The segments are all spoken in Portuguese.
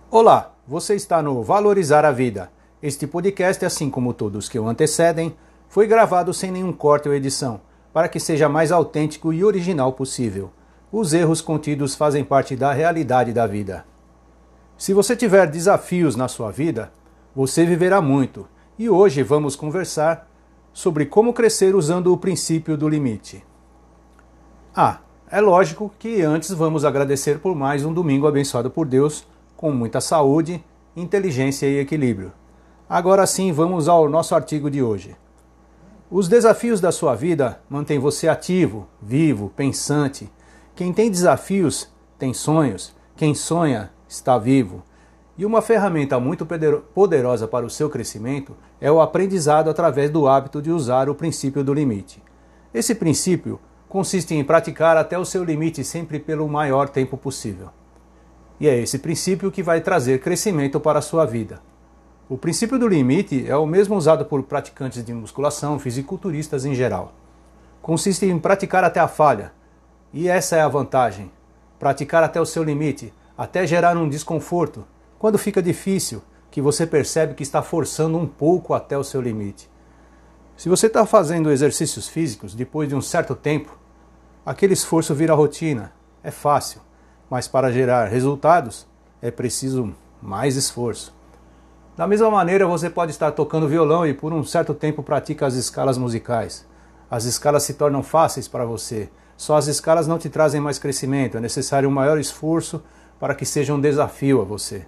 Olá, você está no Valorizar a Vida. Este podcast, assim como todos que o antecedem, foi gravado sem nenhum corte ou edição, para que seja mais autêntico e original possível. Os erros contidos fazem parte da realidade da vida. Se você tiver desafios na sua vida, você viverá muito. E hoje vamos conversar sobre como crescer usando o princípio do limite. É lógico que antes vamos agradecer por mais um domingo abençoado por Deus, com muita saúde, inteligência e equilíbrio. Agora sim, vamos ao nosso artigo de hoje. Os desafios da sua vida mantêm você ativo, vivo, pensante. Quem tem desafios tem sonhos. Quem sonha está vivo. E uma ferramenta muito poderosa para o seu crescimento é o aprendizado através do hábito de usar o princípio do limite. Esse princípio consiste em praticar até o seu limite sempre pelo maior tempo possível. E é esse princípio que vai trazer crescimento para a sua vida. O princípio do limite é o mesmo usado por praticantes de musculação, fisiculturistas em geral. Consiste em praticar até a falha. E essa é a vantagem. Praticar até o seu limite, até gerar um desconforto. Quando fica difícil, que você percebe que está forçando um pouco até o seu limite. Se você está fazendo exercícios físicos, depois de um certo tempo, aquele esforço vira rotina. É fácil. Mas para gerar resultados, é preciso mais esforço. Da mesma maneira, você pode estar tocando violão e por um certo tempo pratica as escalas musicais. As escalas se tornam fáceis para você. Só as escalas não te trazem mais crescimento. É necessário um maior esforço para que seja um desafio a você.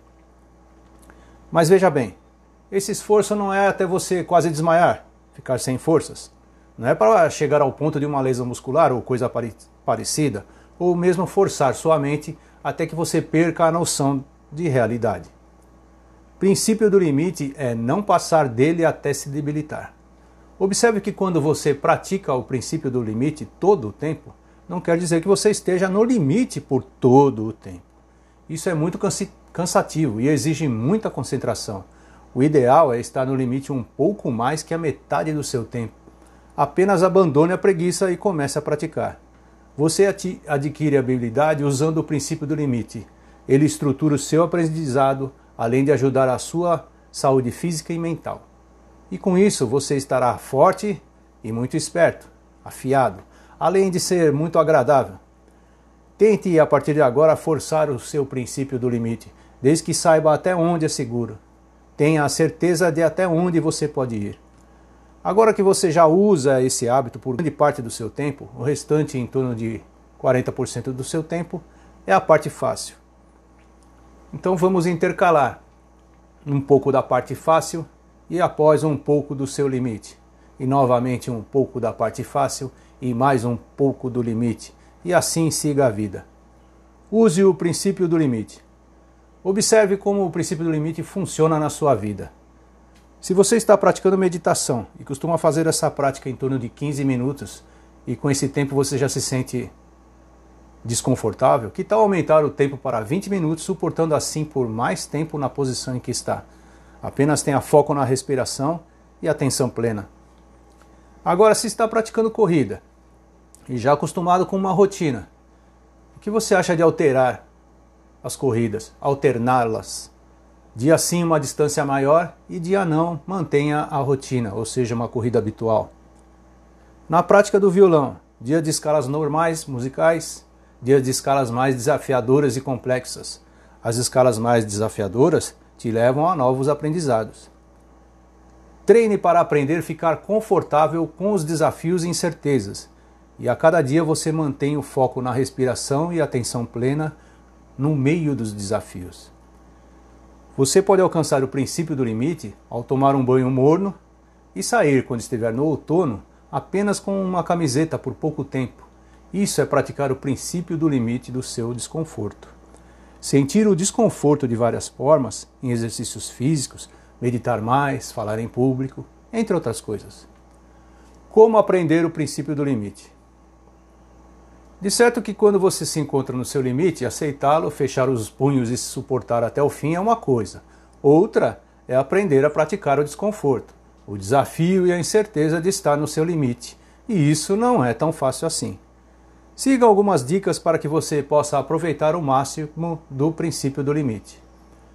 Mas veja bem, esse esforço não é até você quase desmaiar, ficar sem forças. Não é para chegar ao ponto de uma lesão muscular ou coisa parecida, ou mesmo forçar sua mente até que você perca a noção de realidade. Princípio do limite é não passar dele até se debilitar. Observe que quando você pratica o princípio do limite todo o tempo, não quer dizer que você esteja no limite por todo o tempo. Isso é muito cansativo e exige muita concentração. O ideal é estar no limite um pouco mais que a metade do seu tempo. Apenas abandone a preguiça e comece a praticar. Você adquire habilidade usando o princípio do limite. Ele estrutura o seu aprendizado, além de ajudar a sua saúde física e mental. E com isso você estará forte e muito esperto, afiado, além de ser muito agradável. Tente a partir de agora forçar o seu princípio do limite, desde que saiba até onde é seguro. Tenha a certeza de até onde você pode ir. Agora que você já usa esse hábito por grande parte do seu tempo, o restante em torno de 40% do seu tempo, é a parte fácil. Então vamos intercalar um pouco da parte fácil e após um pouco do seu limite. E novamente um pouco da parte fácil e mais um pouco do limite. E assim siga a vida. Use o princípio do limite. Observe como o princípio do limite funciona na sua vida. Se você está praticando meditação e costuma fazer essa prática em torno de 15 minutos e com esse tempo você já se sente desconfortável, que tal aumentar o tempo para 20 minutos, suportando assim por mais tempo na posição em que está? Apenas tenha foco na respiração e atenção plena. Agora, se está praticando corrida e já acostumado com uma rotina, o que você acha de alterar as corridas, alterná-las? Dia sim uma distância maior e dia não mantenha a rotina, ou seja, uma corrida habitual. Na prática do violão, dia de escalas normais, musicais, dia de escalas mais desafiadoras e complexas. As escalas mais desafiadoras te levam a novos aprendizados. Treine para aprender a ficar confortável com os desafios e incertezas. E a cada dia você mantém o foco na respiração e atenção plena no meio dos desafios. Você pode alcançar o princípio do limite ao tomar um banho morno e sair, quando estiver no outono, apenas com uma camiseta por pouco tempo. Isso é praticar o princípio do limite do seu desconforto. Sentir o desconforto de várias formas, em exercícios físicos, meditar mais, falar em público, entre outras coisas. Como aprender o princípio do limite? De certo que quando você se encontra no seu limite, aceitá-lo, fechar os punhos e se suportar até o fim é uma coisa. Outra é aprender a praticar o desconforto, o desafio e a incerteza de estar no seu limite. E isso não é tão fácil assim. Siga algumas dicas para que você possa aproveitar o máximo do princípio do limite.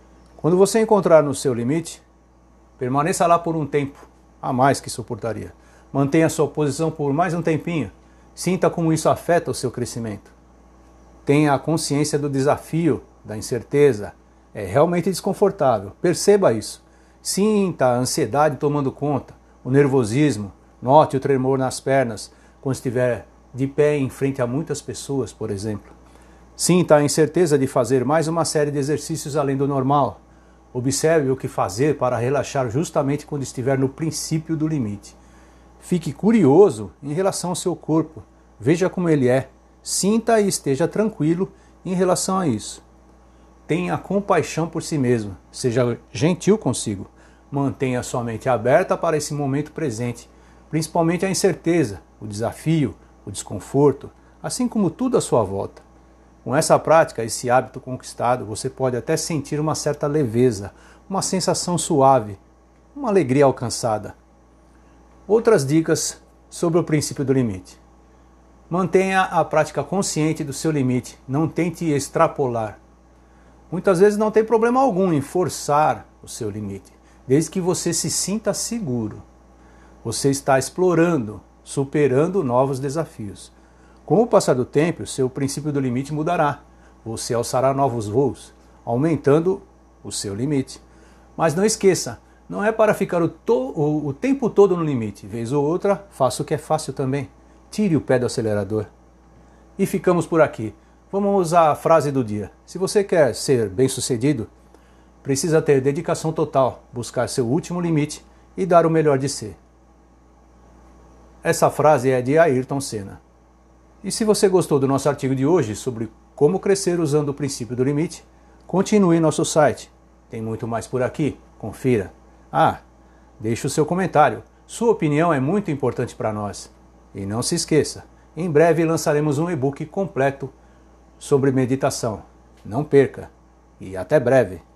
Quando você encontrar no seu limite, permaneça lá por um tempo, a mais que suportaria. Mantenha sua posição por mais um tempinho. Sinta como isso afeta o seu crescimento. Tenha a consciência do desafio, da incerteza. É realmente desconfortável. Perceba isso. Sinta a ansiedade tomando conta, o nervosismo. Note o tremor nas pernas quando estiver de pé em frente a muitas pessoas, por exemplo. Sinta a incerteza de fazer mais uma série de exercícios além do normal. Observe o que fazer para relaxar justamente quando estiver no princípio do limite. Fique curioso em relação ao seu corpo. Veja como ele é. Sinta e esteja tranquilo em relação a isso. Tenha compaixão por si mesmo. Seja gentil consigo. Mantenha sua mente aberta para esse momento presente, principalmente a incerteza, o desafio, o desconforto, assim como tudo à sua volta. Com essa prática, esse hábito conquistado, você pode até sentir uma certa leveza, uma sensação suave, uma alegria alcançada. Outras dicas sobre o princípio do limite. Mantenha a prática consciente do seu limite, não tente extrapolar. Muitas vezes não tem problema algum em forçar o seu limite, desde que você se sinta seguro. Você está explorando, superando novos desafios. Com o passar do tempo, seu princípio do limite mudará. Você alçará novos voos, aumentando o seu limite. Mas não esqueça, não é para ficar o tempo todo no limite. Vez ou outra, faça o que é fácil também. Tire o pé do acelerador. E ficamos por aqui. Vamos à frase do dia. Se você quer ser bem-sucedido, precisa ter dedicação total, buscar seu último limite e dar o melhor de si. Essa frase é de Ayrton Senna. E se você gostou do nosso artigo de hoje sobre como crescer usando o princípio do limite, continue em nosso site. Tem muito mais por aqui. Confira. Deixe o seu comentário. Sua opinião é muito importante para nós. E não se esqueça, em breve lançaremos um e-book completo sobre meditação. Não perca. E até breve.